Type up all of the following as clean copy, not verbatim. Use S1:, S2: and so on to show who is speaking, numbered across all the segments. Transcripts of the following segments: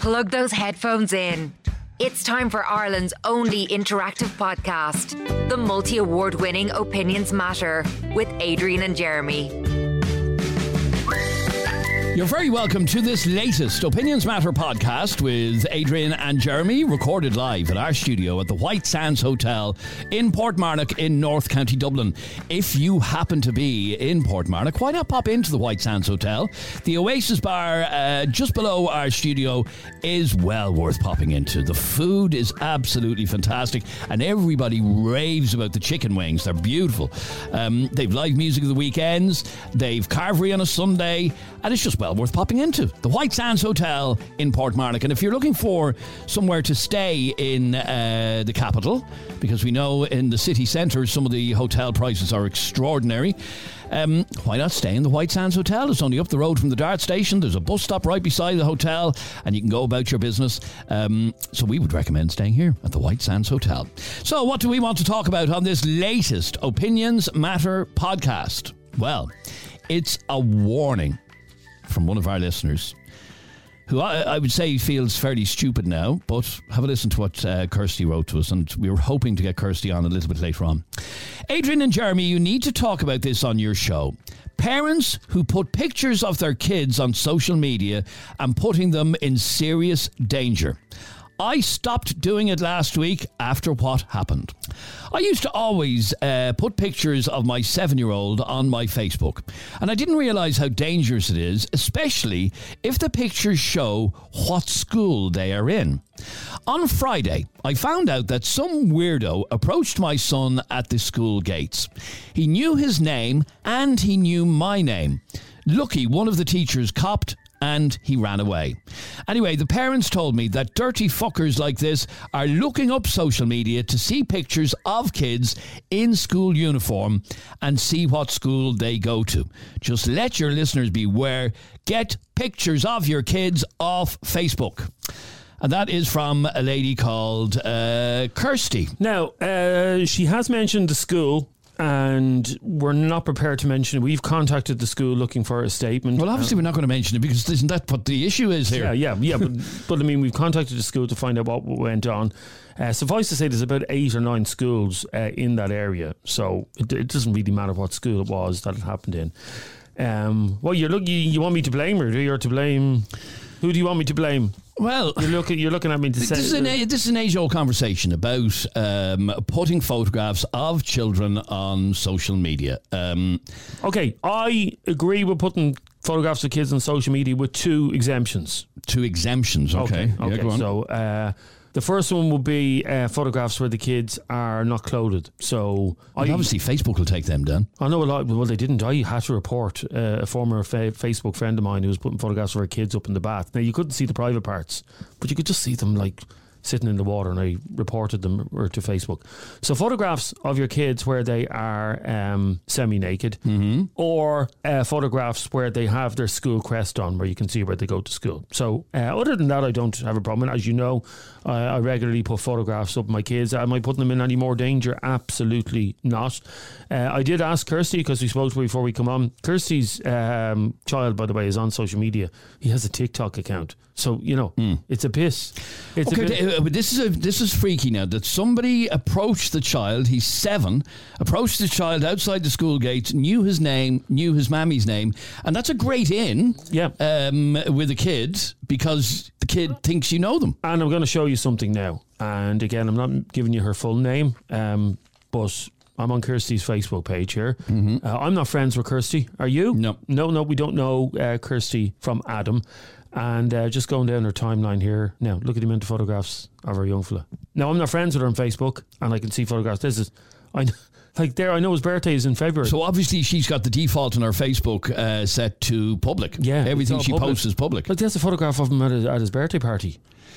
S1: Plug those headphones in. It's time for Ireland's only interactive podcast, the multi-award winning Opinions Matter with Adrian and Jeremy.
S2: You're very welcome to this latest Opinions Matter podcast with Adrian and Jeremy, recorded live at our studio at the White Sands Hotel in Portmarnock in North County Dublin. If you happen to be in Portmarnock, why not pop into the White Sands Hotel? The Oasis Bar just below our studio is well worth popping into. The food is absolutely fantastic and everybody raves about the chicken wings. They're beautiful. They've live music of the weekends, they've carvery on a Sunday, and it's just well worth popping into. The White Sands Hotel in Portmarnock. And if you're looking for somewhere to stay in the capital, because we know in the city centre some of the hotel prices are extraordinary, why not stay in the White Sands Hotel? It's only up the road from the Dart station. There's a bus stop right beside the hotel and you can go about your business. So we would recommend staying here at the White Sands Hotel. So what do we want to talk about on this latest Opinions Matter podcast? Well, it's a warning from one of our listeners who I would say feels fairly stupid now, but have a listen to what Kirsty wrote to us, and we were hoping to get Kirsty on a little bit later on. Adrian and Jeremy, you need to talk about this on your show. Parents who put pictures of their kids on social media and putting them in serious danger. I stopped doing it last week after what happened. I used to always put pictures of my 7-year-old on my Facebook, and I didn't realise how dangerous it is, especially if the pictures show what school they are in. On Friday, I found out that some weirdo approached my son at the school gates. He knew his name and he knew my name. Lucky one of the teachers copped and he ran away. Anyway, the parents told me that dirty fuckers like this are looking up social media to see pictures of kids in school uniform and see what school they go to. Just let your listeners beware. Get pictures of your kids off Facebook. And that is from a lady called Kirsty.
S3: Now, she has mentioned the school, and we're not prepared to mention it. We've contacted the school looking for a statement.
S2: Well, obviously we're not going to mention it because isn't that what the issue is here?
S3: Yeah, but I mean, we've contacted the school to find out what went on. Suffice to say, there's about 8 or 9 schools in that area, so it doesn't really matter what school it was that it happened in. Well, you want me to blame her? You're to blame. Who do you want me to blame?
S2: Well,
S3: you're looking at me to say...
S2: This is an age-old conversation about putting photographs of children on social media.
S3: Okay, I agree with putting photographs of kids on social media with 2 exemptions.
S2: 2 exemptions, okay. Yeah, go on.
S3: So... the first one would be photographs where the kids are not clothed. So
S2: obviously Facebook will take them down.
S3: I know a lot. Well, they didn't. I had to report a former Facebook friend of mine who was putting photographs of her kids up in the bath. Now, you couldn't see the private parts, but you could just see them like sitting in the water, and I reported them to Facebook. So photographs of your kids where they are semi-naked, or photographs where they have their school crest on, where you can see where they go to school. So other than that, I don't have a problem. And as you know, I regularly put photographs of my kids. Am I putting them in any more danger? Absolutely not. I did ask Kirsty, because we spoke before we come on. Kirsty's child, by the way, is on social media. He has a TikTok account. So, you know, it's a piss.
S2: But this is freaky now, that somebody approached the child, he's 7, approached the child outside the school gates, knew his name, knew his mammy's name, and that's a great in with a kid, because the kid thinks you know them.
S3: And I'm going to show you something now. And again, I'm not giving you her full name, but I'm on Kirsty's Facebook page here. I'm not friends with Kirsty. Are you?
S2: No,
S3: we don't know Kirsty from Adam. And just going down her timeline here. Now, look at the amount of photographs of her young fella. Now, I'm not friends with her on Facebook, and I can see photographs. I know his birthday is in February.
S2: So obviously she's got the default on her Facebook set to public.
S3: Yeah,
S2: everything she posts is public.
S3: Like, there's a photograph of him at his birthday party.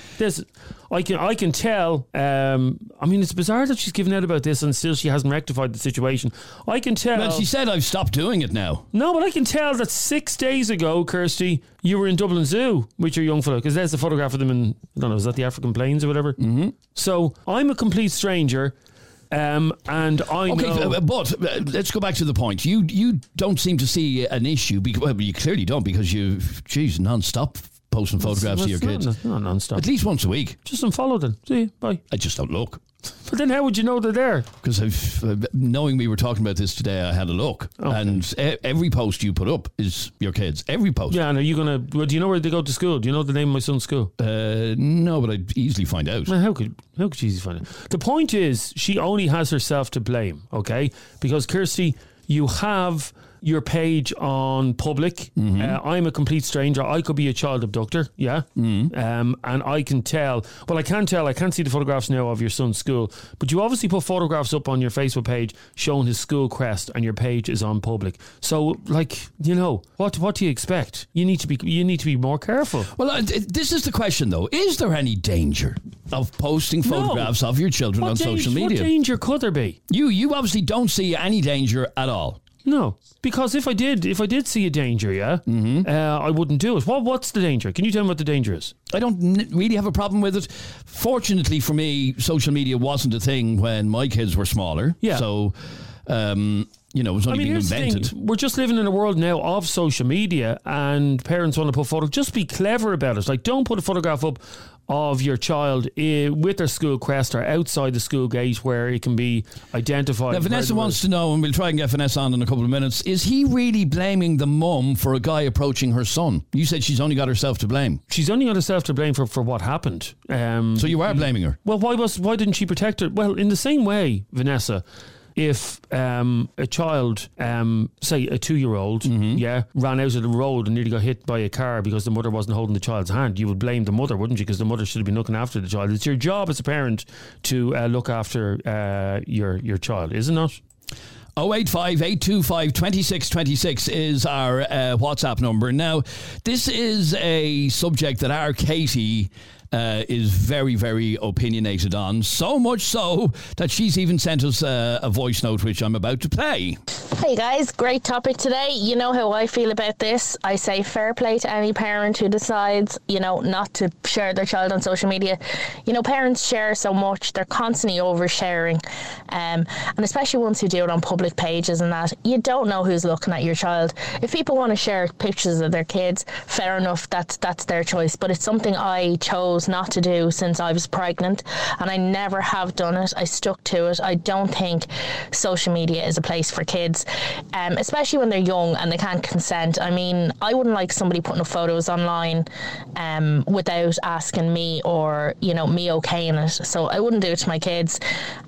S3: I can tell. I mean, it's bizarre that she's given out about this and still she hasn't rectified the situation. I can tell.
S2: Well, she said, I've stopped doing it now.
S3: No, but I can tell that 6 days ago, Kirsty, you were in Dublin Zoo with your young fella, because there's a photograph of them in, I don't know, is that the African Plains or whatever? So I'm a complete stranger. And I know...
S2: but let's go back to the point. You don't seem to see an issue, because, well, you clearly don't, because you, non-stop posting photographs of your kids?
S3: Not non-stop.
S2: At least once a week.
S3: Just unfollow them. See you. Bye.
S2: I just don't look.
S3: But then how would you know they're there?
S2: Because knowing we were talking about this today, I had a look. Okay. And every post you put up is your kids. Every post.
S3: Yeah, and are you going to... Well, do you know where they go to school? Do you know the name of my son's school?
S2: No, but I'd easily find out.
S3: Well, how could you easily find out? The point is, she only has herself to blame, okay? Because, Kirsty, you have your page on public. I'm a complete stranger. I could be a child abductor, yeah? And I can tell. Well, I can't see the photographs now of your son's school, but you obviously put photographs up on your Facebook page showing his school crest, and your page is on public. So, like, you know, what do you expect? You need to be more careful.
S2: Well, this is the question, though. Is there any danger of posting photographs of your children on social media?
S3: What danger could there be?
S2: You obviously don't see any danger at all.
S3: No, because if I did see a danger, I wouldn't do it. What's the danger? Can you tell me what the danger is?
S2: I don't really have a problem with it. Fortunately for me, social media wasn't a thing when my kids were smaller. Yeah. So, it was only being invented.
S3: We're just living in a world now of social media, and parents want to put photos. Just be clever about it. Like, don't put a photograph up of your child with their school crest or outside the school gate where it can be identified.
S2: Now, Vanessa wants to know, and we'll try and get Vanessa on in a couple of minutes, is he really blaming the mum for a guy approaching her son? You said she's only got herself to blame.
S3: She's only got herself to blame for what happened.
S2: So you are blaming her?
S3: Well, why didn't she protect her? Well, in the same way, Vanessa, if a child, say a 2-year-old, ran out of the road and nearly got hit by a car because the mother wasn't holding the child's hand, you would blame the mother, wouldn't you? Because the mother should have been looking after the child. It's your job as a parent to look after your child, isn't it?
S2: 085 825 2626 is our WhatsApp number. Now, this is a subject that our Katie is very, very opinionated on. So much so that she's even sent us a voice note, which I'm about to play.
S4: Hey guys, great topic today. You know how I feel about this. I say fair play to any parent who decides, not to share their child on social media. Parents share so much. They're constantly oversharing. And especially ones who do it on public pages and that. You don't know who's looking at your child. If people want to share pictures of their kids, fair enough, that's their choice. But it's something I chose not to do since I was pregnant, and I never have done it. I stuck to it. I don't think social media is a place for kids, especially when they're young and they can't consent. I mean, I wouldn't like somebody putting up photos online without asking me or, me okaying it. So I wouldn't do it to my kids,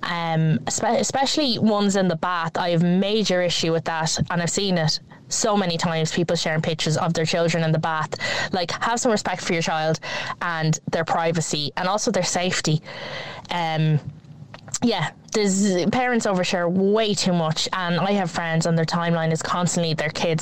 S4: especially ones in the bath. I have major issue with that, and I've seen it so many times, people sharing pictures of their children in the bath. Like, have some respect for your child and their privacy and also their safety. There's parents overshare way too much, and I have friends and their timeline is constantly their kids.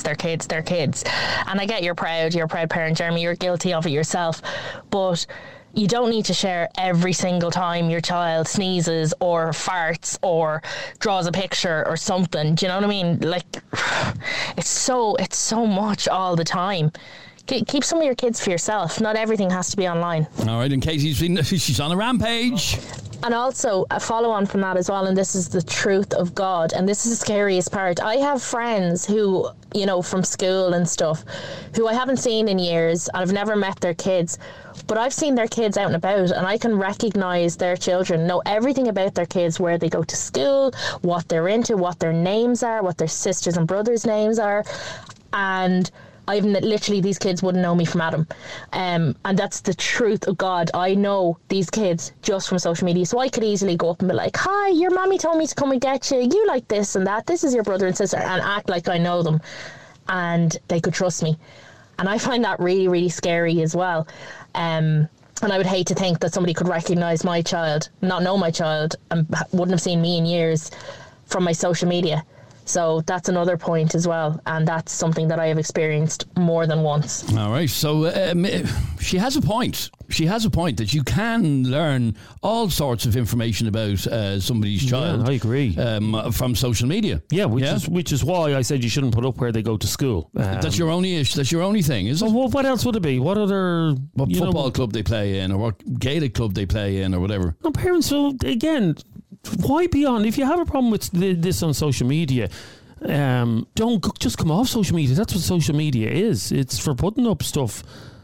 S4: And I get you're a proud parent, Jeremy, you're guilty of it yourself, but you don't need to share every single time your child sneezes or farts or draws a picture or something. Do you know what I mean? Like, it's so much all the time. Keep some of your kids for yourself. Not everything has to be online.
S2: All right, in case she's on a rampage.
S4: And also, a follow on from that as well, and this is the truth of God, and this is the scariest part. I have friends who, from school and stuff, who I haven't seen in years, and I've never met their kids, but I've seen their kids out and about, and I can recognise their children, know everything about their kids, where they go to school, what they're into, what their names are, what their sisters and brothers' names are, and I've literally, these kids wouldn't know me from Adam. And that's the truth of God. I know these kids just from social media. So I could easily go up and be like, hi, your mommy told me to come and get you. You like this and that. This is your brother and sister, and act like I know them. And they could trust me. And I find that really, really scary as well. And I would hate to think that somebody could recognise my child, not know my child, and wouldn't have seen me in years from my social media. So that's another point as well, and that's something that I have experienced more than once.
S2: All right, so she has a point. She has a point that you can learn all sorts of information about somebody's child.
S3: Yeah, I agree.
S2: From social media.
S3: Yeah, which is why I said you shouldn't put up where they go to school.
S2: That's your only issue. That's your only thing, is it?
S3: Well, what else would it be? What other
S2: football club they play in, or what Gaelic club they play in, or whatever?
S3: No, parents. So again, why be on? If you have a problem with this on social media, don't just come off social media. That's what social media is. It's for putting up stuff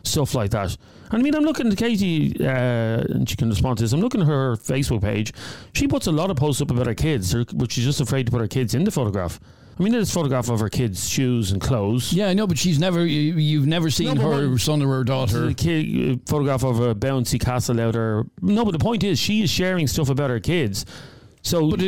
S3: stuff like that. And I mean, I'm looking at Katie, and she can respond to this. I'm looking at her Facebook page. She puts a lot of posts up about her kids, but she's just afraid to put her kids in the photograph. I mean, there's a photograph of her kids' shoes and clothes.
S2: Yeah, I know, but she's never. You've never seen her son or her daughter.
S3: A photograph of a bouncy castle out her. No, but the point is, she is sharing stuff about her kids. So, but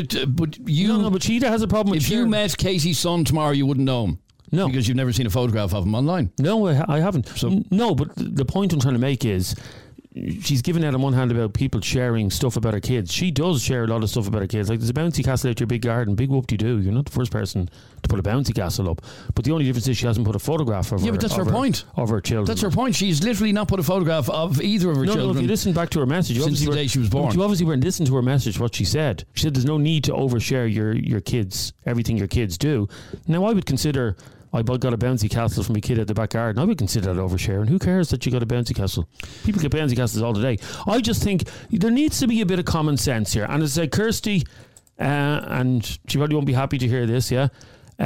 S3: she has a problem with.
S2: If you met Casey's son tomorrow, you wouldn't know him.
S3: No,
S2: because you've never seen a photograph of him online.
S3: No, I haven't. So no, but the point I'm trying to make is, she's giving out on one hand about people sharing stuff about her kids. She does share a lot of stuff about her kids. Like, there's a bouncy castle out your big garden. Big whoop-de-doo. You're not the first person to put a bouncy castle up. But the only difference is she hasn't put a photograph of her.
S2: Yeah, but that's her point.
S3: Of her children.
S2: That's her point. She's literally not put a photograph of either of her children.
S3: No, if you listen back to her message,
S2: since the day she was born.
S3: You obviously weren't listening to her message, what she said. She said there's no need to overshare your kids, everything your kids do. Now, I would consider... I got a bouncy castle from a kid at the back garden. I would consider that oversharing. Who cares that you got a bouncy castle? People get bouncy castles all the day. I just think there needs to be a bit of common sense here. And as I said, Kirsty, and she probably won't be happy to hear this, yeah?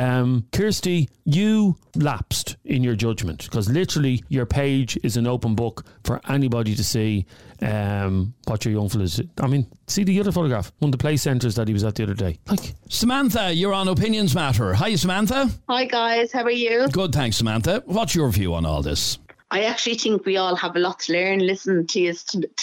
S3: Kirsty, you lapsed in your judgment, because literally your page is an open book for anybody to see what your young fella's. I mean, see the other photograph, one of the play centres that he was at the other day. Like,
S2: Samantha, you're on Opinions Matter. Hi, Samantha.
S5: Hi guys, how are you?
S2: Good, thanks, Samantha. What's your view on all this?
S5: I actually think we all have a lot to learn. Listen to you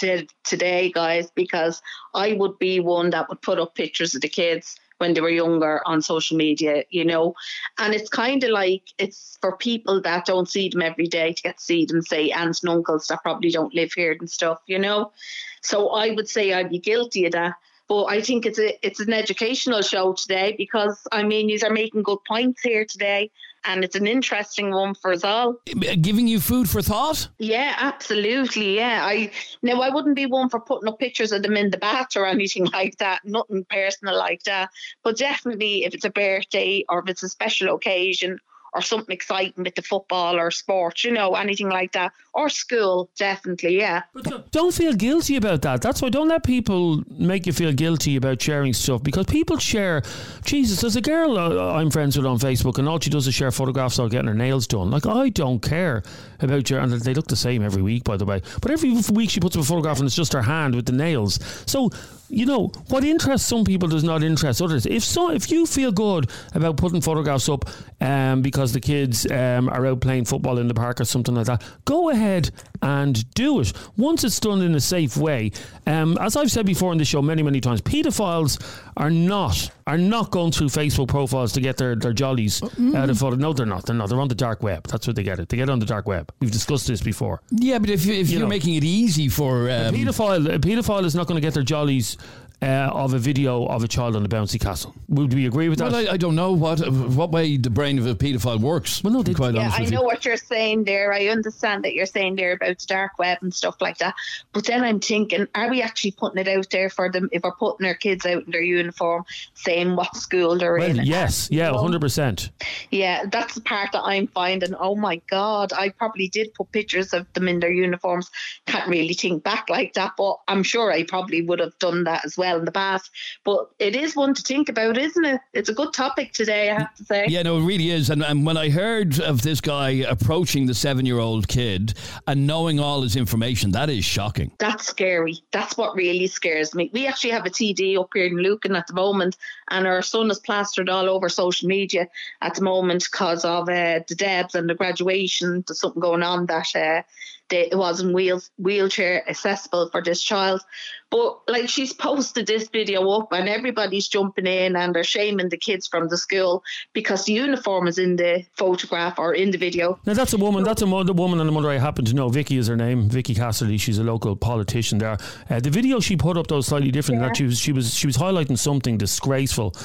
S5: today, guys, because I would be one that would put up pictures of the kids when they were younger on social media, you know. And it's kind of like, it's for people that don't see them every day to get to see them, say aunts and uncles that probably don't live here and stuff, you know. So I would say I'd be guilty of that. But I think it's an educational show today, because, I mean, you are making good points here today. And it's an interesting one for us all.
S2: Giving you food for thought?
S5: Yeah, absolutely. Yeah. I wouldn't be one for putting up pictures of them in the bath or anything like that. Nothing personal like that. But definitely if it's a birthday or if it's a special occasion or something exciting with the football or sport, you know, anything like that. Or school, definitely, yeah.
S3: But don't feel guilty about that. That's why, don't let people make you feel guilty about sharing stuff, because people share. Jesus, there's a girl I'm friends with on Facebook, and all she does is share photographs of getting her nails done. Like, I don't care about and they look the same every week, by the way. But every week she puts up a photograph and it's just her hand with the nails. So, you know, what interests some people does not interest others. If you feel good about putting photographs up because the kids are out playing football in the park or something like that, go ahead and do it. Once it's done in a safe way. As I've said before in the show many times, paedophiles are not going through Facebook profiles to get their jollies out of photo. No, they're not. They're on the dark web. That's what they get it. They get it on the dark web. We've discussed this before.
S2: Yeah, but if you're making it easy for...
S3: A paedophile is not going to get their jollies of a video of a child on a bouncy castle. Would we agree with that?
S2: Well, I don't know what way the brain of a paedophile works.
S3: Well, no,
S5: I know what you're saying there. I understand that you're saying there about the dark web and stuff like that. But then I'm thinking, are we actually putting it out there for them if we're putting our kids out in their uniform, saying what school they're in?
S3: Yes, yeah, 100%.
S5: Yeah, that's the part that I'm finding. Oh my God, I probably did put pictures of them in their uniforms. Can't really think back like that, but I'm sure I probably would have done that as well in the past. But it is one to think about, isn't it? It's a good topic today, I have to say.
S2: Yeah, no, it really is. And when I heard of this guy approaching the 7-year-old kid and knowing all his information, that is shocking.
S5: That's scary. That's what really scares me. We actually have a TD up here in Lucan at the moment, and our son is plastered all over social media at the moment because of the Debs and the graduation. There's something going on that it wasn't wheelchair accessible for this child. But like, she's posted this video up and everybody's jumping in and they're shaming the kids from the school because the uniform is in the photograph or in the video.
S3: Now that's a woman. That's the woman and the mother I happen to know. Vicky is her name. Vicky Cassidy. She's a local politician there. The video she put up though was slightly different. Yeah. That she was highlighting something disgraceful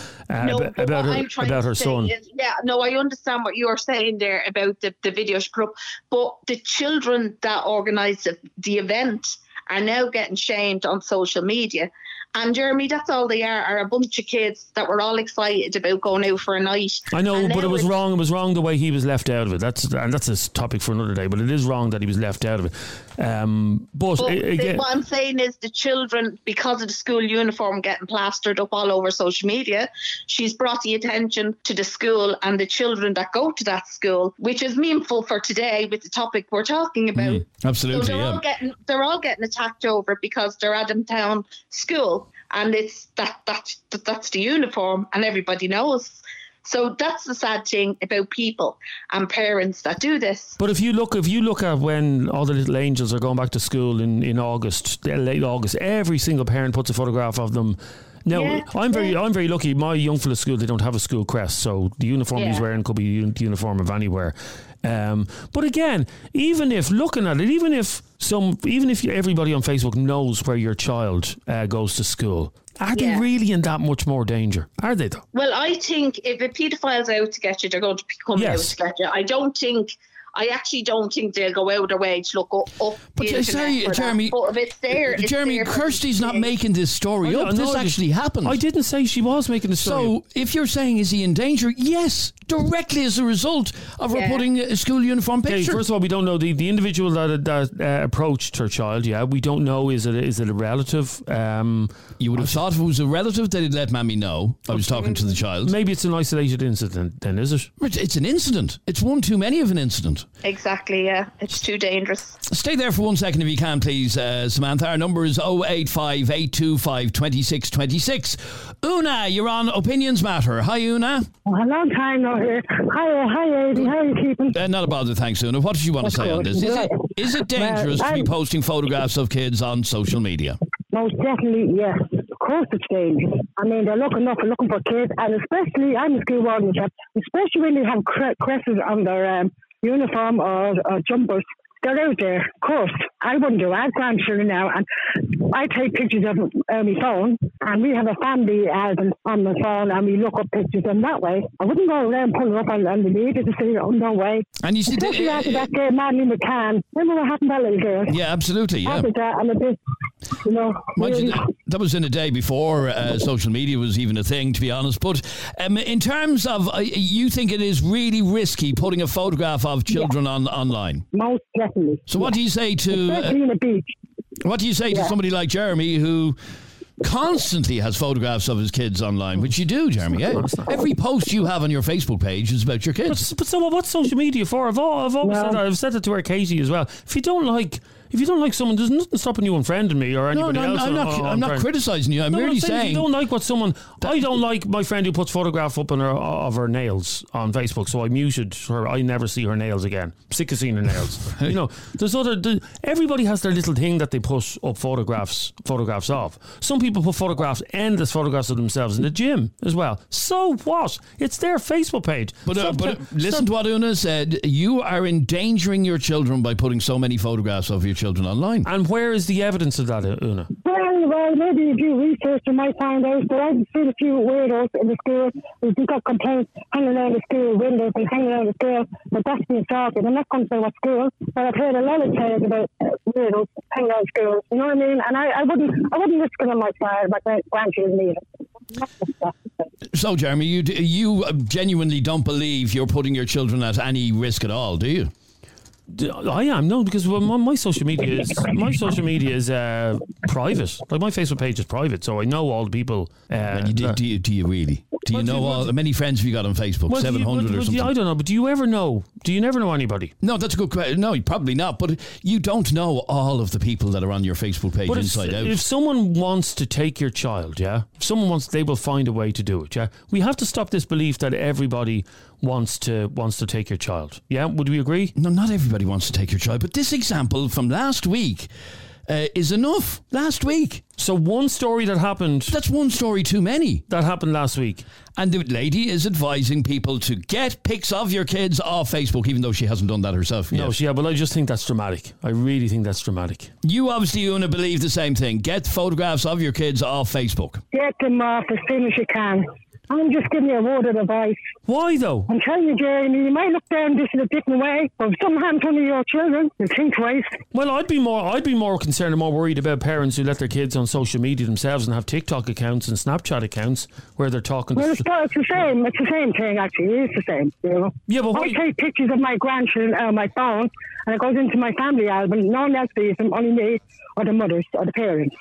S3: about her son.
S5: I understand what you're saying there about the video she put up, but the children that organised the event are now getting shamed on social media. And Jeremy, that's all they are a bunch of kids that were all excited about going out for a night.
S3: I know, but it was wrong. It was wrong the way he was left out of it. That's a topic for another day, but it is wrong that he was left out of it. But again,
S5: what I'm saying is the children, because of the school uniform getting plastered up all over social media, she's brought the attention to the school and the children that go to that school, which is meaningful for today with the topic we're talking about.
S2: Absolutely,
S5: so they're all getting attacked over because they're Adam Town School, and it's that's the uniform, and everybody knows. So that's the sad thing about people and parents that do this.
S3: But if you look at when all the little angels are going back to school in August, late August, every single parent puts a photograph of them. Now, I'm very lucky. My young fella's school, they don't have a school crest, so the uniform he's wearing could be the uniform of anywhere. But again, even if everybody on Facebook knows where your child goes to school, are they really in that much more danger? Are they though?
S5: Well, I think if a paedophile's out to get you, they're going to come out to get you. I actually don't think they'll go out of their way to look up.
S2: But sorry, Jeremy.
S5: But if it's there,
S2: Jeremy, Kirsty's not making this story up. This actually happened.
S3: I didn't say she was making the story.
S2: So if you're saying is he in danger? Yes, directly as a result of her putting a school uniform picture.
S3: Okay, first of all, we don't know the individual that approached her child. Yeah, we don't know. Is it a relative?
S2: You would have thought if it was a relative, they'd let Mammy know. I was talking to the child.
S3: Maybe it's an isolated incident. Then is it?
S2: It's an incident. It's one too many of an incident.
S5: Exactly, yeah. It's too dangerous.
S2: Stay there for 1 second if you can, please, Samantha. Our number is 085 825 2626. Una, you're on Opinions Matter. Hi, Una.
S6: A long time no here. Hi, Aidy. How are you keeping?
S2: Not a bother, thanks, Una. What did you want to say on this? Is it dangerous to be posting photographs of kids on social media?
S6: Most definitely, yes. Of course it's dangerous. I mean, they're looking for kids, and especially, I'm a school warden, especially when they have cresses on their uniform or jumpers. They're out there, of course. I wouldn't do it. I have grandchildren now, and I take pictures of my phone, and we have a family album on the phone, and we look up pictures in that way. I wouldn't go around and pull it up on the media to say, oh, no way.
S2: And you see,
S6: especially after that girl, Madeleine McCann. Remember what happened to that little girl?
S2: Yeah, absolutely, yeah.
S6: After that, and a bit, really.
S2: That was in a day before social media was even a thing, to be honest. But in terms of, you think it is really risky putting a photograph of children online?
S6: Most definitely.
S2: So what do you say to...
S6: especially in a beach.
S2: What do you say to somebody like Jeremy who constantly has photographs of his kids online, which you do, Jeremy? Eh? Every post you have on your Facebook page is about your kids.
S3: But so what's social media for? I've always said that. I've said that to her Katie as well. If you don't like someone, there's nothing stopping you unfriending me or anybody else.
S2: I'm not criticising you. I'm merely saying
S3: if you don't like what someone. I don't like my friend who puts photograph up of her nails on Facebook, so I muted her. I never see her nails again. Sick of seeing her nails. There's everybody has their little thing that they put up photographs of. Some people put endless photographs of themselves in the gym as well. So what? It's their Facebook page.
S2: But listen to what Una said. You are endangering your children by putting so many photographs of your children online.
S3: And where is the evidence of that, Una?
S6: Well, maybe if you research, you might find out. But I've seen a few weirdos in the school who've got complaints hanging around the school windows and hanging around the school, but that's being started. I'm not going to say what school, but I've heard a lot of tales about weirdos hanging around schools. You know what I mean? And I wouldn't risk it on my side, my grandchildren either.
S2: So, Jeremy, you genuinely don't believe you're putting your children at any risk at all, do you?
S3: I am, no, because my social media is private. Like my Facebook page is private, so I know all the people.
S2: Do you really? Do you know how many friends have you got on Facebook? 700 or something?
S3: I don't know, but do you ever know? Do you never know anybody?
S2: No, that's a good question. No, probably not. But you don't know all of the people that are on your Facebook page inside out.
S3: If someone wants to take your child, they will find a way to do it. Yeah, we have to stop this belief that everybody wants to take your child. Yeah, would we agree?
S2: No, not everybody wants to take your child. But this example from last week is enough. Last week.
S3: So one story that happened...
S2: That's one story too many.
S3: That happened last week.
S2: And the lady is advising people to get pics of your kids off Facebook, even though she hasn't done that herself yet.
S3: No, but I just think that's dramatic. I really think that's dramatic.
S2: You obviously, Una, believe the same thing. Get photographs of your kids off Facebook.
S6: Get them off as soon as you can. I'm just giving you a word of advice.
S3: Why though?
S6: I'm telling you, Jeremy, you might look down this in a different way, but if something happens to one of your children, you think twice.
S3: Well, I'd be more concerned and more worried about parents who let their kids on social media themselves and have TikTok accounts and Snapchat accounts where they're talking.
S6: Well, it's the same. It's the same thing, actually. It is the same. You know?
S3: Yeah, but
S6: I take pictures of my grandchildren on my phone, and it goes into my family album. No one else sees them, only me or the mothers or the parents.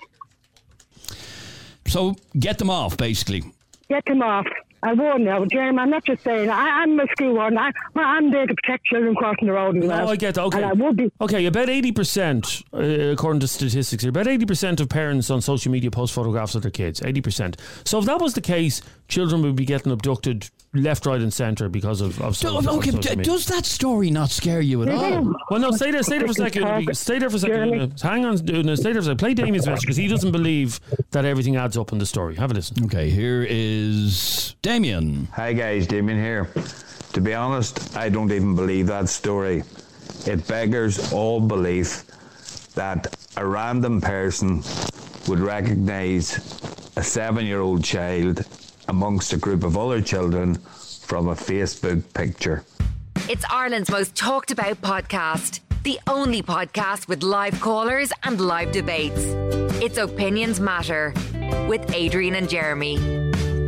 S2: So get them off, basically.
S6: Get them off. I warn you, Jeremy, I'm not just saying. I'm a school warden. I'm there to protect children crossing the road as well.
S3: No, I get that. Okay.
S6: And I would be.
S3: Okay, about 80%, according to statistics here, about 80% of parents on social media post photographs of their kids. 80%. So if that was the case, children would be getting abducted left, right and centre because of social media.
S2: Does that story not scare you at all?
S3: Well, no, stay there for a second. Stay there for a second. Hang on, stay there for a second. Play Damien's message because he doesn't believe that everything adds up in the story. Have a listen.
S2: Okay, here is Damien.
S7: Hi guys, Damien here. To be honest, I don't even believe that story. It beggars all belief that a random person would recognise a 7-year-old child amongst a group of other children from a Facebook picture.
S1: It's Ireland's most talked about podcast. The only podcast with live callers and live debates. It's Opinions Matter with Adrian and Jeremy.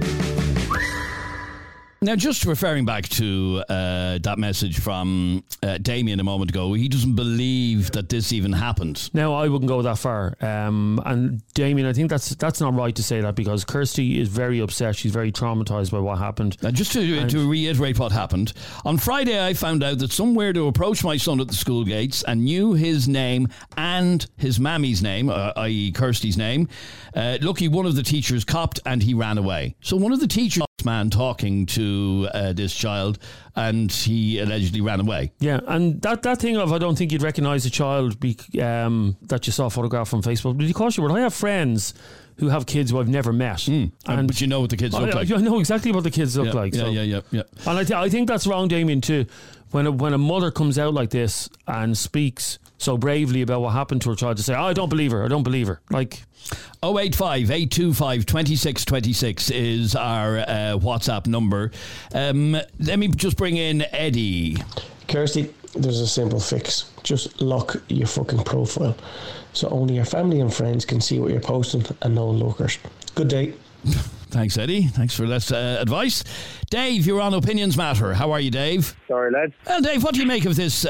S2: Now, just referring back to that message from Damien a moment ago, he doesn't believe that this even happened.
S3: Now, I wouldn't go that far. And Damien, I think that's not right to say that because Kirsty is very upset. She's very traumatised by what happened.
S2: Just to reiterate what happened, on Friday I found out that some weirdo approached my son at the school gates and knew his name and his mammy's name, i.e. Kirsty's name. Lucky one of the teachers copped and he ran away. So one of the teachers man talking to this child and he allegedly ran away.
S3: Yeah, and that thing of I don't think you'd recognise a child that you saw a photograph on Facebook. But of course you would. I have friends who have kids who I've never met.
S2: But you know what the kids look like.
S3: I know exactly what the kids look like.
S2: Yeah.
S3: And I think that's wrong, Damien, too. When a mother comes out like this and speaks so bravely about what happened to her child to say, I don't believe her. Like
S2: 085 825 2626 is our WhatsApp number. Let me just bring in Eddie.
S8: Kirsty, there's a simple fix. Just lock your fucking profile so only your family and friends can see what you're posting and no lurkers. Good day.
S2: Thanks, Eddie. Thanks for that advice. Dave, you're on Opinions Matter. How are you, Dave?
S9: Sorry, lads.
S2: Well, Dave, what do you make of this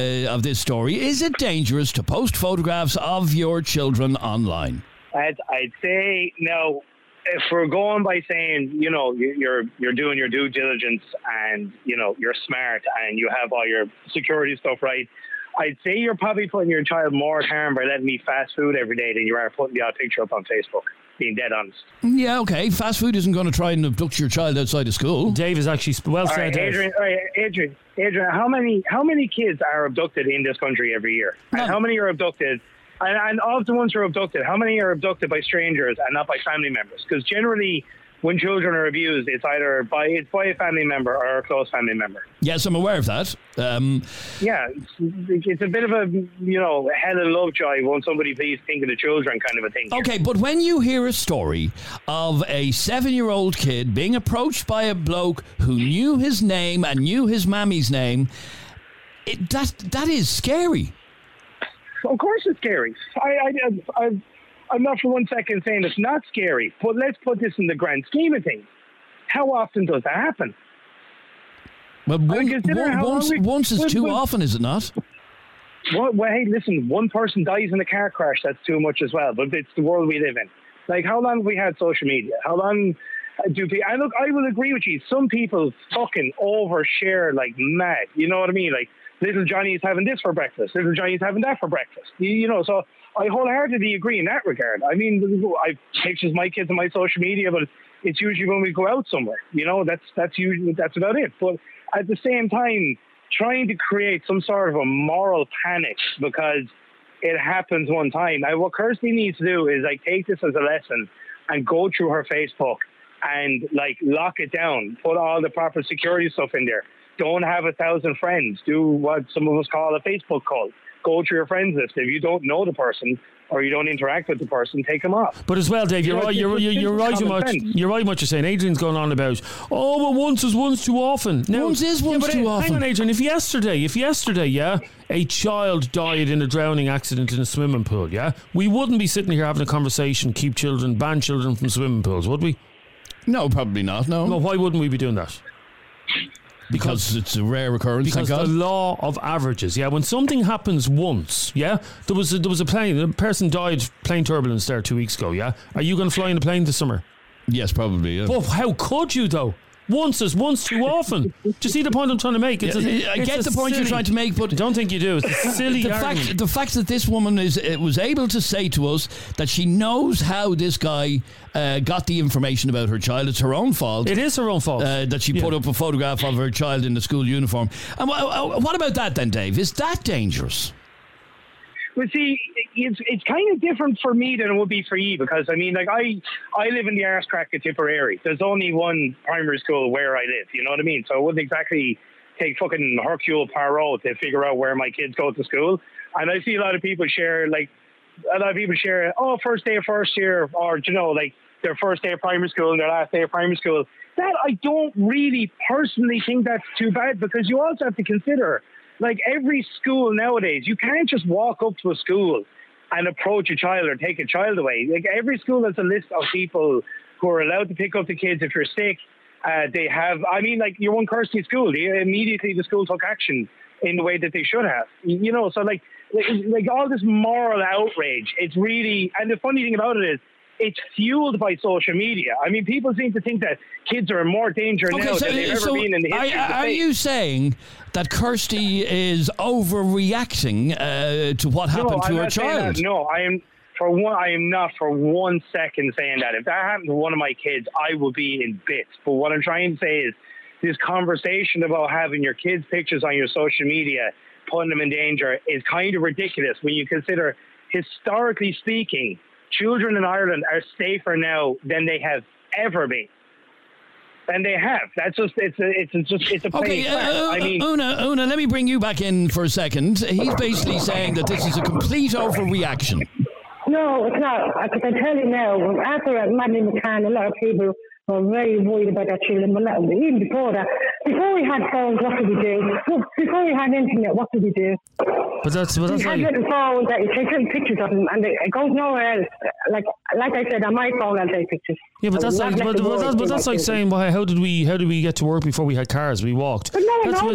S2: story? Is it dangerous to post photographs of your children online?
S9: I'd say no. If we're going by saying, you know, you're doing your due diligence and, you know, you're smart and you have all your security stuff right, I'd say you're probably putting your child more at harm by letting them eat fast food every day than you are putting the odd picture up on Facebook, being dead honest.
S2: Yeah, okay. Fast food isn't going to try and abduct your child outside of school.
S3: Dave is actually well said.
S9: Adrian, how many kids are abducted in this country every year? And how many are abducted? And of the ones who are abducted, how many are abducted by strangers and not by family members? Because generally, when children are abused, it's either by a family member or a close family member.
S2: Yes, I'm aware of that.
S9: Yeah, it's a bit of a, hell and love joy, won't somebody please think of the children kind of a thing.
S2: Okay, but when you hear a story of a 7-year-old kid being approached by a bloke who knew his name and knew his mammy's name, that is scary.
S9: Of course it's scary. I'm not for one second saying it's not scary, but let's put this in the grand scheme of things. How often does that happen?
S2: Well, once is too often, is it not?
S9: Well, hey, listen, one person dies in a car crash, that's too much as well, but it's the world we live in. Like, how long have we had social media? How long do people... I will agree with you. Some people fucking overshare like mad. You know what I mean? Like, little Johnny's having this for breakfast. Little Johnny's having that for breakfast. So I wholeheartedly agree in that regard. I mean, I pictures my kids on my social media, but it's usually when we go out somewhere. That's usually about it. But at the same time, trying to create some sort of a moral panic because it happens one time. Now, what Kirsty needs to do is take this as a lesson and go through her Facebook and lock it down, put all the proper security stuff in there. Don't have 1,000 friends. Do what some of us call a Facebook call. go through your friends list. If you don't know the person or you don't interact with the person, take them off.
S3: But as well, Dave, you're right. You're right. You're right. What you're saying, Adrian's going on about. Oh, but once is once too often. Now,
S2: once is once too often.
S3: Hang on, Adrian. If yesterday, a child died in a drowning accident in a swimming pool, we wouldn't be sitting here having a conversation. Ban children from swimming pools, would we?
S2: No, probably not. No.
S3: Why wouldn't we be doing that?
S2: Because it's a rare occurrence.
S3: Because the law of averages. When something happens once, there was a person died, plane turbulence there 2 weeks ago. Are you going to fly in a plane this summer?
S2: Yes, probably. Yeah.
S3: But how could you though? Once is once too often. Do you see the point I'm trying to make?
S2: I get the point you're trying to make, but
S3: I don't think you do. It's a silly argument.
S2: The fact that this woman was able to say to us that she knows how this guy got the information about her child. It's her own fault.
S3: It is her own fault
S2: that she put up a photograph of her child in the school uniform. And what about that then, Dave? Is that dangerous?
S9: Well, see, it's kind of different for me than it would be for you, because I mean, like I live in the arse crack of Tipperary. There's only one primary school where I live. You know what I mean? So it wouldn't exactly take fucking Hercule Poirot to figure out where my kids go to school. And I see a lot of people share, oh, first day of first year, or like their first day of primary school and their last day of primary school. That I don't really personally think that's too bad, because you also have to consider, like, every school nowadays, you can't just walk up to a school and approach a child or take a child away. Like, every school has a list of people who are allowed to pick up the kids if you're sick. They have, I mean, like, your one Kirsty school, immediately the school took action in the way that they should have. You know, so like all this moral outrage, it's really, and the funny thing about it is, it's fueled by social media. I mean, people seem to think that kids are in more danger now than they've ever been in the history of the
S2: Are
S9: state.
S2: you saying that Kirsty is overreacting to what happened to her child?
S9: No, I am not for 1 second saying that. If that happened to one of my kids, I would be in bits. But what I'm trying to say is, this conversation about having your kids' pictures on your social media, putting them in danger, is kind of ridiculous when you consider, historically speaking, children in Ireland are safer now than they have ever been. And they have. That's just it's a plain fact. I mean,
S2: Una, let me bring you back in for a second. He's basically saying that this is a complete overreaction.
S6: No, it's not. I can tell you now, after Madeleine McCann, a lot of people were very worried about their children. But even before that, before we had phones, what did we do? Before we had internet, what did we do?
S3: But that's
S6: we had little phones that you take little pictures of them, and it goes nowhere else. Like I said, on my phone, I'll take pictures.
S3: Yeah, but that's like saying, well, how did we get to work before we had cars? We walked.
S6: But why would I put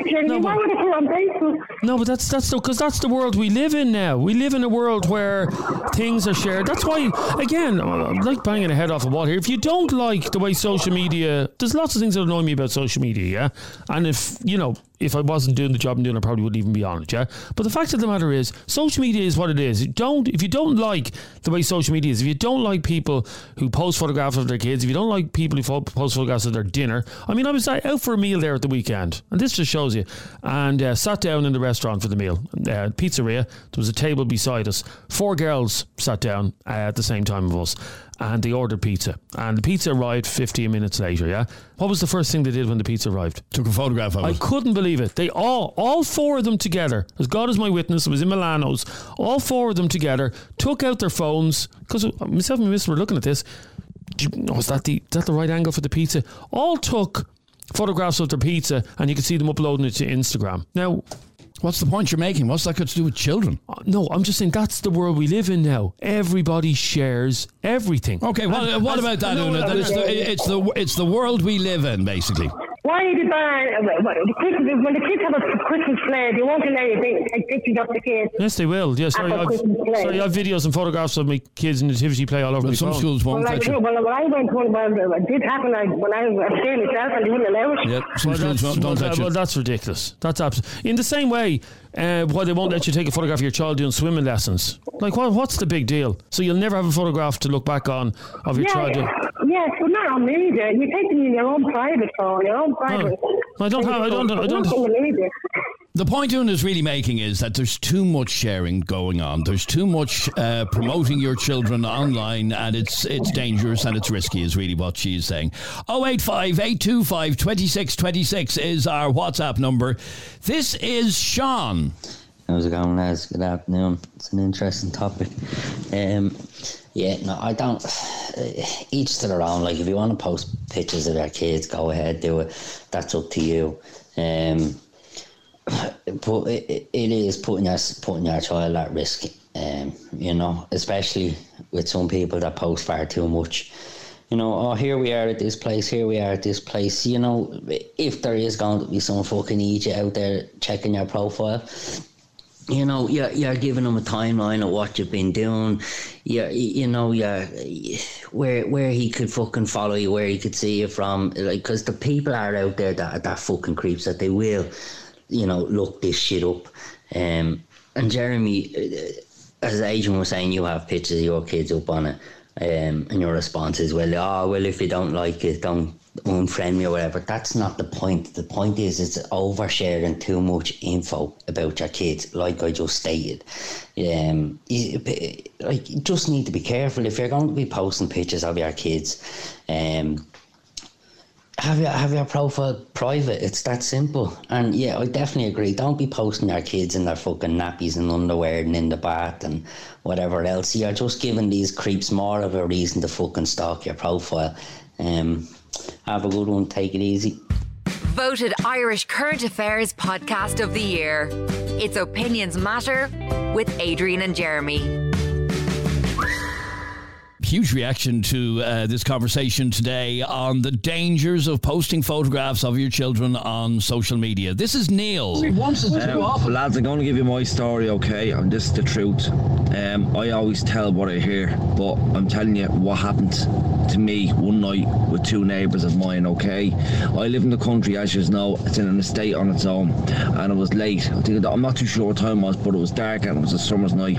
S6: it on Facebook?
S3: No, but that's because that's the world we live in now. We live in a world where things are shared. That's why, again, I'm like banging a head off a wall here. If you don't like the way social media, there's lots of things that annoy me about social media, and if I wasn't doing the job I'm doing, I probably wouldn't even be on it, But the fact of the matter is, social media is what it is. If you don't like the way social media is, if you don't like people who post photographs of their kids, if you don't like people who post photographs of their dinner, I mean, I was out for a meal there at the weekend, and this just shows you, and sat down in the restaurant for the meal, pizzeria. There was a table beside us. 4 girls sat down at the same time of us, and they ordered pizza, and the pizza arrived 15 minutes later. What was the first thing they did when the pizza arrived?
S2: Took a photograph of it.
S3: I couldn't believe it. They all 4 of them together, as God is my witness, it was in Milano's, all 4 of them together took out their phones, because myself and my mister were looking at this. Is that the right angle for the pizza? All took photographs of their pizza, and you could see them uploading it to Instagram. Now,
S2: what's the point you're making? What's that got to do with children?
S3: No, I'm just saying that's the world we live in now. Everybody shares everything.
S2: Okay, what about that, Una? It's the world we live in, basically.
S6: Why are you when the kids have a Christmas play, they won't allow you to take pictures of the kids?
S3: Yes, they will. Yes, I have videos and photographs of my kids in nativity play all over my phone.
S2: Some schools won't let you.
S6: Well, I went to one, it did happen when I was there myself, and they wouldn't allow it.
S2: Yeah, some schools don't let you.
S3: Well, that's ridiculous. That's absolutely. In the same way, why they won't let you take a photograph of your child doing swimming lessons. Like, what's the big deal? So you'll never have a photograph to look back on of your child doing.
S6: Yes, but not on media. You take them in your own private phone, your own private.
S3: I don't.
S2: The point Una is really making is that there's too much sharing going on. There's too much promoting your children online, and it's dangerous and it's risky, is really what she's saying. 085 825 2626 is our WhatsApp number. This is Sean.
S10: How's it going, lads? Good afternoon. It's an interesting topic. Yeah, no, I don't. Each to their own. Like, if you want to post pictures of their kids, go ahead, do it. That's up to you. But it is putting your child at risk. You know, especially with some people that post far too much. You know, oh, here we are at this place, here we are at this place. You know, if there is going to be some fucking idiot out there checking your profile, you know, you're giving them a timeline of what you've been doing. You know, where he could fucking follow you, where he could see you from. Like, because the people are out there that fucking creeps, that they will, you know, look this shit up. And Jeremy, as Adrian was saying, you have pictures of your kids up on it. And your response is, well, if you don't like it, don't unfriend me or whatever. That's not the point. The point is, it's oversharing too much info about your kids, like I just stated. You just need to be careful. If you're going to be posting pictures of your kids, have your profile private. It's that simple. And yeah, I definitely agree. Don't be posting your kids in their fucking nappies and underwear and in the bath and whatever else. You're just giving these creeps more of a reason to fucking stalk your profile. Have a good one. Take it easy.
S1: Voted Irish Current Affairs Podcast of the Year. It's Opinions Matter with Adrian and Jeremy.
S2: Huge reaction to this conversation today on the dangers of posting photographs of your children on social media. This is Neil.
S11: Lads, I'm going to give you my story, okay? And this is the truth. I always tell what I hear, but I'm telling you what happened to me one night with two neighbours of mine, okay? I live in the country, as you know. It's in an estate on its own, and it was late. I'm not too sure what time it was, but it was dark and it was a summer's night.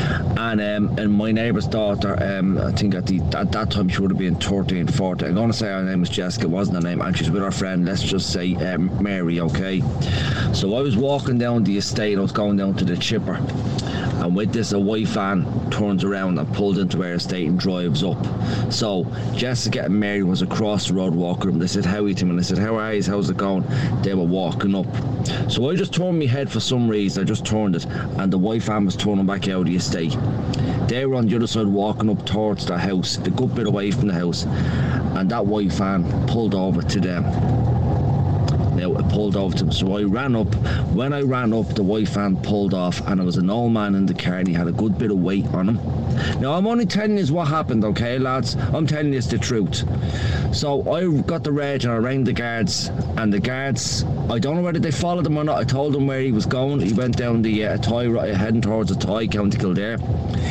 S11: And my neighbour's daughter, I think at that time she would have been 13, 14. I'm going to say her name was Jessica, wasn't her name, and she's with her friend, let's just say Mary, okay? So I was walking down the estate, I was going down to the chipper, and with this a white van turns around and pulled into our estate and drives up. So Jessica and Mary was across the road walking up. They said, "How are you, Tim?" And I said, "How are you? How's it going?" They were walking up. So I just turned my head for some reason. I just turned it, and the white van was turning back out of the estate. They were on the other side walking up towards the house, a good bit away from the house, and that white van pulled over to them. Now, it pulled over to them, so I ran up. When I ran up, the white van pulled off, and there was an old man in the car, and he had a good bit of weight on him. Now, I'm only telling you what happened, okay, lads? I'm telling you the truth. So I got the reg, and I rang the guards, and the guards, I don't know whether they followed him or not. I told him where he was going. He went down the Athy, heading towards Athy, County Kildare.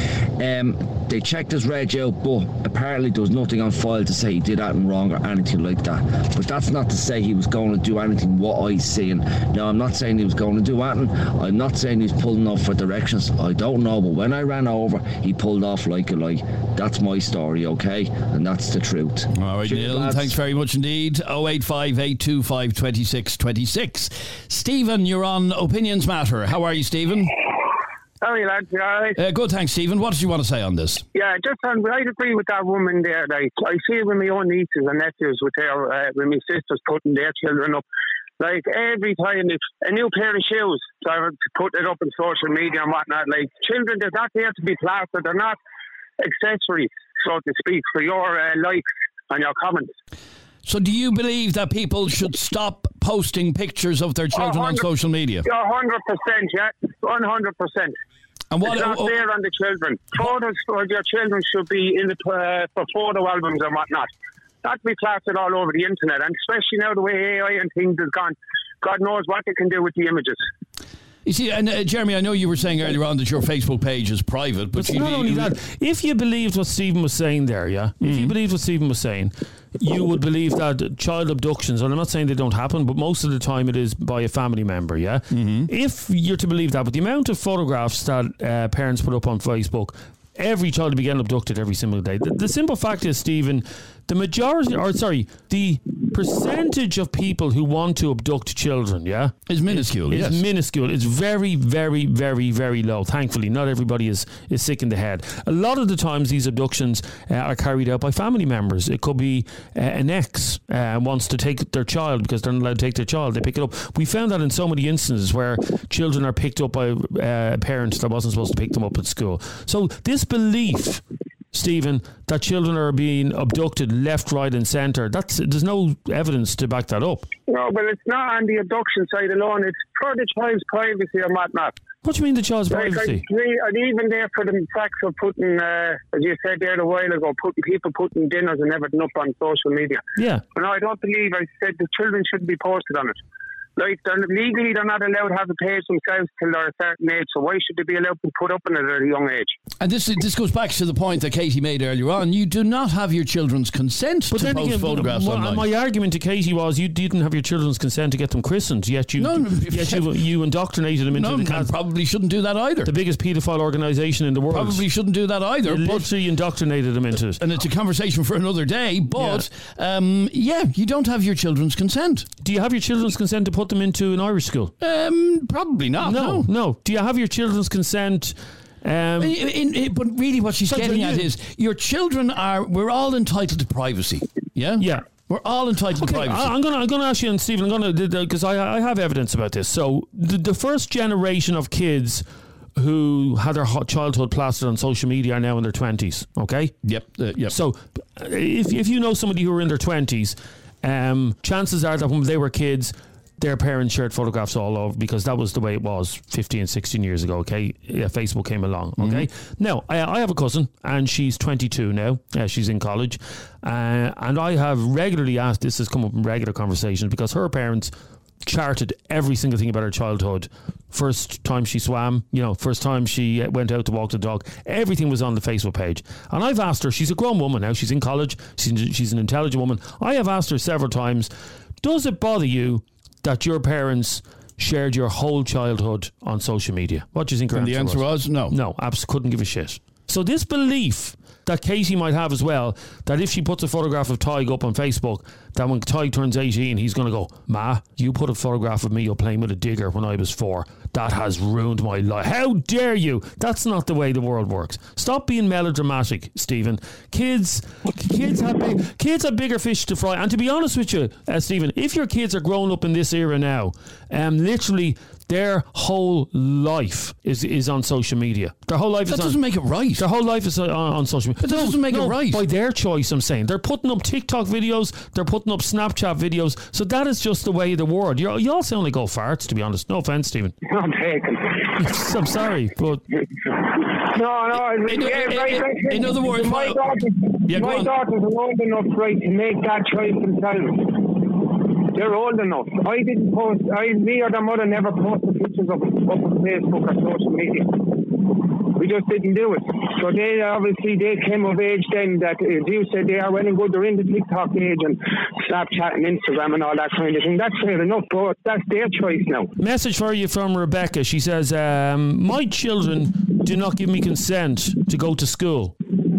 S11: They checked his reg out, but apparently there was nothing on file to say he did anything wrong or anything like that. But that's not to say he was going to do anything what I seen. Now, I'm not saying he was going to do anything. I'm not saying he's pulling off for directions. I don't know, but when I ran over, he pulled off like a light. That's my story, okay? And that's the truth.
S2: All right, Neil, lads. Thanks very much indeed. 085 825 2626. Stephen, you're on Opinions Matter. How are you, Stephen?
S12: How are you, lads? You all right?
S2: Good, thanks, Stephen. What did you want to say on this?
S12: Yeah, I'd agree with that woman there. Like, I see it with my own nieces and nephews with my sisters putting their children up. Like, every time it's a new pair of shoes, so I would put it up on social media and whatnot. Like, children, they're not there to be plastered. They're not accessories, so to speak, for your likes and your comments.
S2: So do you believe that people should stop posting pictures of their children on social media?
S12: 100%, yeah. 100%.
S2: And what,
S12: it's not fair on the children. Photos for your children should be in for photo albums and whatnot. Not be plastered all over the internet, and especially now the way AI and things has gone. God knows what they can do with the images.
S2: You see, and Jeremy, I know you were saying earlier on that your Facebook page is private, but
S3: not only that. If you believed what Stephen was saying there, yeah, if you believed what Stephen was saying, you would believe that child abductions, and I'm not saying they don't happen, but most of the time it is by a family member, yeah? If you're to believe that, but the amount of photographs that parents put up on Facebook, every child will be getting abducted every single day. The simple fact is, Stephen, the percentage of people who want to abduct children,
S2: is minuscule.
S3: It's minuscule. It's very, very, very, very low. Thankfully, not everybody is sick in the head. A lot of the times, these abductions are carried out by family members. It could be an ex wants to take their child because they're not allowed to take their child. They pick it up. We found that in so many instances where children are picked up by a parent that wasn't supposed to pick them up at school. So this belief, Stephen, that children are being abducted left, right and centre, there's no evidence to back that up.
S12: No, but it's not on the abduction side alone. It's for the child's privacy and whatnot.
S3: What do you mean the child's privacy?
S12: And even there for the facts of putting, as you said there a while ago, putting dinners and everything up on social media.
S3: Yeah.
S12: But no, I don't believe I said the children shouldn't be posted on it. Like, they're not allowed to have a page themselves till they're a certain age, so why should they be allowed to put up on it at a young age?
S2: And this goes back to the point that Katie made earlier on. You do not have your children's consent to post photographs online.
S3: My argument to Katie was you didn't have your children's consent to get them christened, yet you indoctrinated them into the
S2: probably shouldn't do that either.
S3: The biggest paedophile organisation in the world.
S2: Probably shouldn't do that either.
S3: You literally indoctrinated them into it.
S2: And it's a conversation for another day, but you don't have your children's consent.
S3: Do you have your children's consent to put them into an Irish school?
S2: Probably not.
S3: No. Do you have your children's consent?
S2: But really what she's getting at is your children we're all entitled to privacy. Yeah?
S3: Yeah.
S2: We're all entitled to privacy.
S3: I'm going to ask you, and Stephen, because I have evidence about this. So the first generation of kids who had their childhood plastered on social media are now in their 20s, okay?
S2: Yep.
S3: So if you know somebody who are in their 20s, chances are that when they were kids, their parents shared photographs all over because that was the way it was 15, 16 years ago, okay? Facebook came along, okay? Now, I have a cousin and she's 22 now. She's in college. And I have regularly asked, this has come up in regular conversations because her parents charted every single thing about her childhood. First time she swam, first time she went out to walk the dog, everything was on the Facebook page. And I've asked her, she's a grown woman now, she's in college, she's an intelligent woman. I have asked her several times, does it bother you that your parents shared your whole childhood on social media? What do you think her
S2: answer was? And the answer was no.
S3: No, couldn't give a shit. So this belief that Katie might have as well, that if she puts a photograph of Tig up on Facebook, that when Tig turns 18, he's going to go, Ma, you put a photograph of me playing with a digger when I was 4. That has ruined my life. How dare you? That's not the way the world works. Stop being melodramatic, Stephen. Kids have bigger fish to fry. And to be honest with you, Stephen, if your kids are growing up in this era now, literally their whole life is on social media. Their whole life
S2: doesn't make it right.
S3: Their whole life is on social media.
S2: That doesn't make it right.
S3: By their choice, I'm saying. They're putting up TikTok videos. They're putting up Snapchat videos. So that is just the way of the world. You all sound like old farts, to be honest. No offence, Stephen.
S12: I'm taken.
S3: I'm sorry, but...
S12: No.
S2: In other words...
S12: My daughters are old enough, right, to make that choice themselves. They're old enough. I didn't post, me or their mother never posted pictures up on Facebook or social media. We just didn't do it. So they came of age then that, as you said, they are well and good. They're in the TikTok age and Snapchat and Instagram and all that kind of thing. That's fair enough, but that's their choice now.
S3: Message for you from Rebecca. She says, my children do not give me consent to go to school.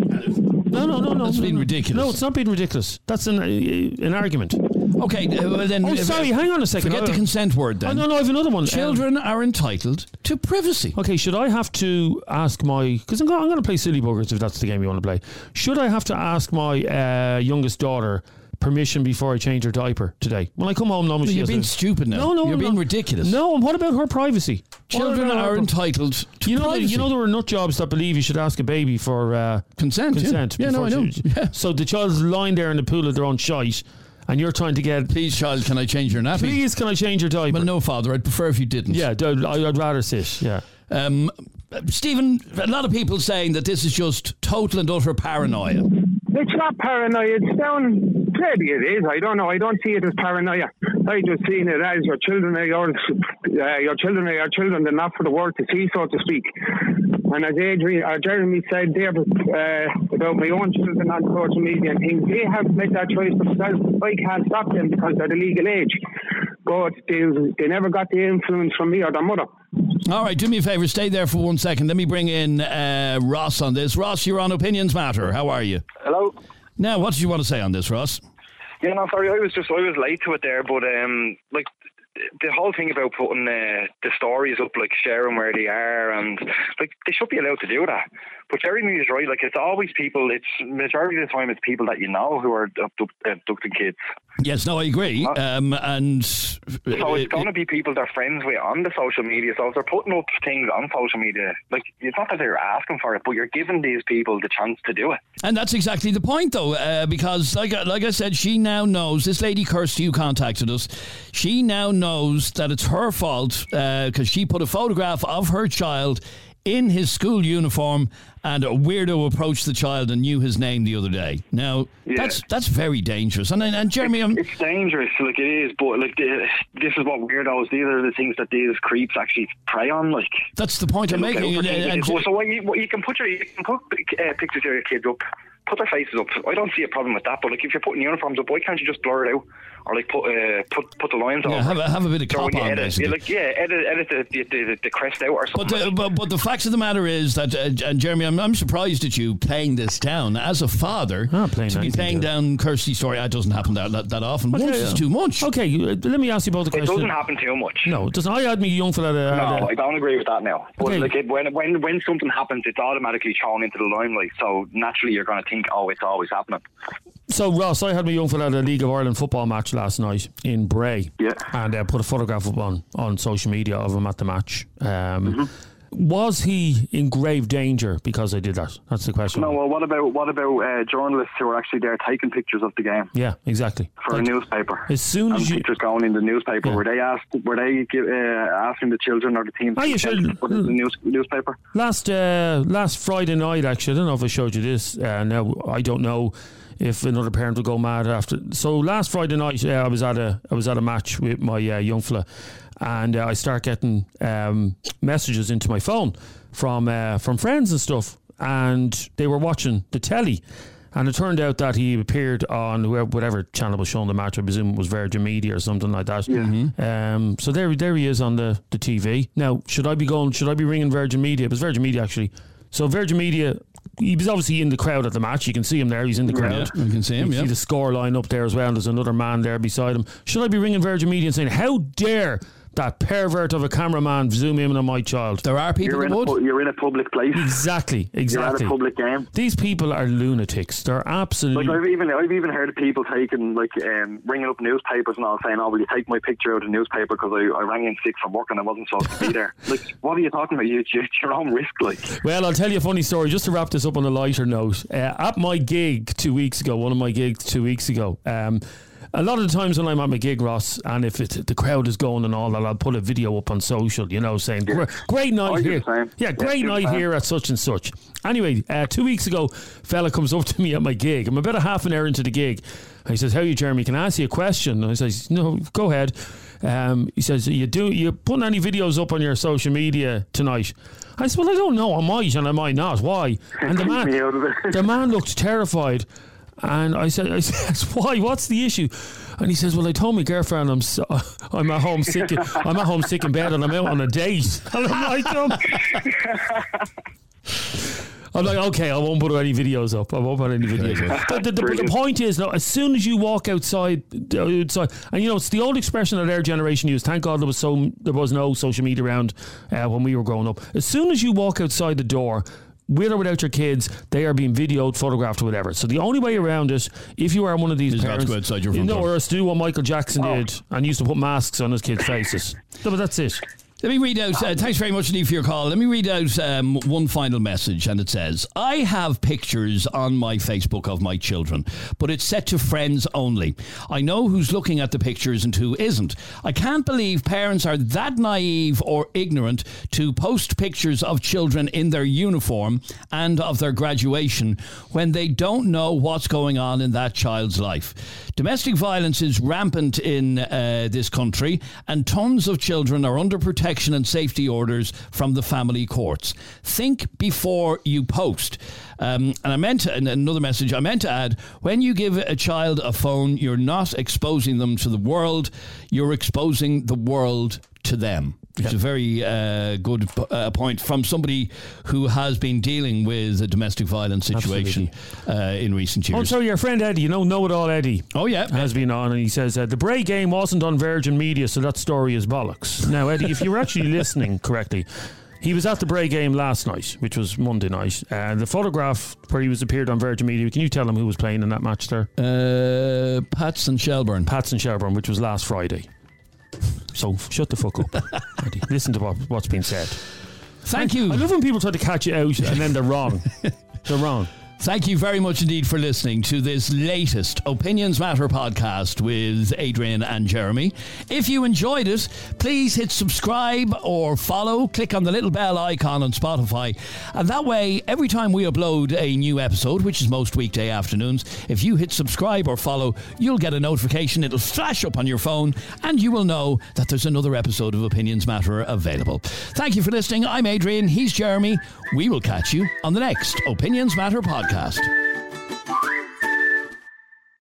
S3: No.
S2: That's being ridiculous.
S3: No, it's not being ridiculous. That's an argument.
S2: Okay, well then...
S3: sorry, hang on a second.
S2: Forget the consent word then.
S3: No, I have another one.
S2: Children are entitled to privacy.
S3: Okay, should I have to ask because I'm going to play Silly Buggers if that's the game you want to play. Should I have to ask my youngest daughter permission before I change her diaper today? When I come home, normally
S2: you're being stupid now.
S3: No,
S2: you're being ridiculous.
S3: No, and what about her privacy?
S2: Children are entitled to privacy.
S3: You know there are nut jobs that believe you should ask a baby for consent.
S2: Yeah, no, I know. Yeah.
S3: So the child's lying there in the pool of their own shite, and you're trying to get...
S2: Please, child, can I change your nappy?
S3: Please, can I change your diaper?
S2: Well, no, Father, I'd prefer if you didn't.
S3: Yeah, I'd rather sit, yeah.
S2: Stephen, a lot of people saying that this is just total and utter paranoia.
S12: It's not paranoia. It's down... Maybe it is. I don't know. I don't see it as paranoia. I just see it as your children are your children are your children. They're not for the world to see, so to speak. And as Jeremy said there about my own children on social media and things, they have to make that choice themselves. I can't stop them because they're the legal age. But they never got the influence from me or their mother.
S2: All right, do me a favour, stay there for 1 second. Let me bring in Ross on this. Ross, you're on Opinions Matter. How are you?
S13: Hello.
S2: Now, what did you want to say on this, Ross?
S13: Yeah, no, sorry, I was late to it there, but like the whole thing about putting the stories up, like sharing where they are, and like they should be allowed to do that. But Jeremy is right. Like, it's always people. It's majority of the time it's people that you know who are abducting kids.
S2: Yes, no, I agree. And
S13: so it's going to be people they're friends with on the social media. So if they're putting up things on social media, like, it's not that they're asking for it, but you're giving these people the chance to do it.
S2: And that's exactly the point, though, because like I said, she now knows. This lady Kirsty who contacted us, she now knows that it's her fault because she put a photograph of her child in his school uniform, and a weirdo approached the child and knew his name the other day. Now, that's very dangerous. And Jeremy,
S13: it's dangerous, like, it is, but like this is what weirdos. These are the things that these creeps actually prey on. Like,
S2: that's the point I'm making.
S13: So you can put pictures of your kids up. Put their faces up. I don't see a problem with that. But like, if you're putting uniforms up, why can't you just blur it out, or like put the lines over?
S2: Have a bit of cop on,
S13: edit the crest out or something.
S2: But the facts of the matter is that, and Jeremy, I'm surprised at you playing this down as a father. To be playing down Kirsty's story. That doesn't happen that often. Once is too much.
S3: Okay, let me ask you about the question.
S13: It doesn't happen too much.
S3: No, it doesn't. I had me young fella.
S13: No, I don't agree with that now. But like, when something happens, it's automatically thrown into the limelight. So naturally, you're going to think, oh, it's always happening.
S3: So, Ross, I had my young fella at a League of Ireland football match last night in Bray.
S13: Yeah.
S3: And put a photograph up on social media of him at the match. Was he in grave danger because I did that? That's the question.
S13: No, well, what about journalists who are actually there taking pictures of the game?
S3: Yeah, exactly.
S13: For a newspaper.
S3: As soon as
S13: pictures going in the newspaper, were they asking the children or the team to put in the newspaper?
S3: Last Friday night, actually, I don't know if I showed you this. Now I don't know if another parent will go mad after. So last Friday night, I was at a match with my young fella, and I start getting messages into my phone from friends and stuff, and they were watching the telly. And it turned out that he appeared on whatever channel was showing the match. I presume it was Virgin Media or something like that.
S13: Yeah.
S3: So there he is on the TV. Now, should I be ringing Virgin Media? It was Virgin Media, actually. So Virgin Media, he was obviously in the crowd at the match. You can see him there. He's in the crowd.
S2: Yeah, you can see him,
S3: You see the score line up there as well. There's another man there beside him. Should I be ringing Virgin Media and saying, how dare that pervert of a cameraman zoom in on my child?
S2: There are people that would.
S13: You're in a public place.
S3: Exactly.
S13: You're at a public game.
S3: These people are lunatics. They're absolutely.
S13: Like, I've even heard of people taking, like, ringing up newspapers and all, saying, "Oh, will you take my picture out of the newspaper because I rang in sick from work and I wasn't supposed to be there." Like, what are you talking about? It's your own risk, like.
S3: Well, I'll tell you a funny story just to wrap this up on a lighter note. At my gig 2 weeks ago, one of my gigs 2 weeks ago. A lot of the times when I'm at my gig, Ross, and if the crowd is going and all that, I'll put a video up on social, saying, great night here. Great night here at such and such. Anyway, 2 weeks ago, fella comes up to me at my gig. I'm about a half an hour into the gig. And he says, "How are you, Jeremy? Can I ask you a question?" And I says, "No, go ahead." He says, you putting any videos up on your social media tonight? I said, "Well, I don't know. I might and I might not. Why?" And the man looked terrified. And I said, "Why? What's the issue?" And he says, "Well, I told my girlfriend I'm at home sick. I'm at home sick in bed, and I'm out on a date." And I'm like, "Okay, I won't put any videos up. I won't put any videos up." The point is, now, as soon as you walk outside, and it's the old expression that our generation used. Thank God there was no social media around when we were growing up. As soon as you walk outside the door, with or without your kids, they are being videoed, photographed, or whatever. So the only way around it, if you are one of these parents,
S2: go outside your front door.
S3: Or else do what Michael Jackson did and used to put masks on his kids' faces. But that's it.
S2: Let me read out, thanks very much indeed for your call. Let me read out one final message, and it says, "I have pictures on my Facebook of my children, but it's set to friends only. I know who's looking at the pictures and who isn't. I can't believe parents are that naive or ignorant to post pictures of children in their uniform and of their graduation when they don't know what's going on in that child's life. Domestic violence is rampant in this country, and tons of children are under protection and safety orders from the family courts. Think before you post." And another message I meant to add, when you give a child a phone, you're not exposing them to the world, you're exposing the world to them. It's a very good point from somebody who has been dealing with a domestic violence situation in recent years.
S3: Oh, so your friend Eddie, know-it-all Eddie.
S2: Oh, yeah.
S3: Has been on, and he says, the Bray game wasn't on Virgin Media, so that story is bollocks. Now, Eddie, if you were actually listening correctly, he was at the Bray game last night, which was Monday night. The photograph where he was appeared on Virgin Media, can you tell him who was playing in that match there?
S2: Pats and Shelbourne.
S3: Pats and Shelbourne, which was last Friday. So shut the fuck up, Eddie. Listen to what's been said.
S2: Thank you.
S3: I love when people try to catch you out and then they're wrong. They're wrong.
S2: Thank you very much indeed for listening to this latest Opinions Matter podcast with Adrian and Jeremy. If you enjoyed it, please hit subscribe or follow. Click on the little bell icon on Spotify. And that way, every time we upload a new episode, which is most weekday afternoons, if you hit subscribe or follow, you'll get a notification. It'll flash up on your phone and you will know that there's another episode of Opinions Matter available. Thank you for listening. I'm Adrian. He's Jeremy. We will catch you on the next Opinions Matter podcast.